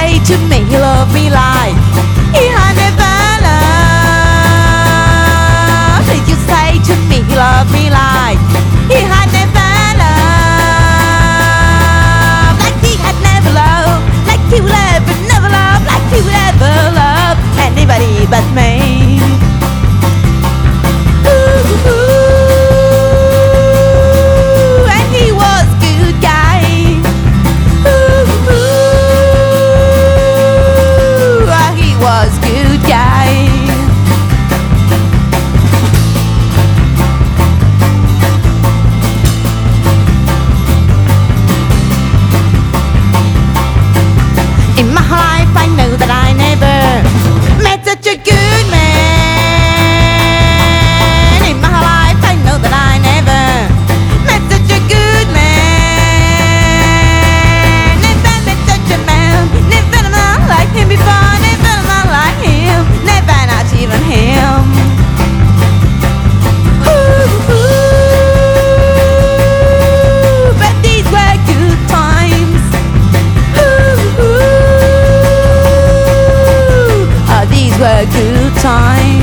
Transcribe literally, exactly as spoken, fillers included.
say to me he loved me like he had never loved? Did you say to me he loved me like he had never loved? Like he had never loved, like he would ever never love, like he would ever love anybody but me. Ooh, ooh, and he was a good guy. Ooh, ooh, he was a good guy. In my life I know that I never met such a good man. In my life I know that I never met such a good man. Never met such a man, never a man like him before, never a man like him, never not even him. Ooh, ooh, but these were good times. Ooh, ooh, oh, these were good times.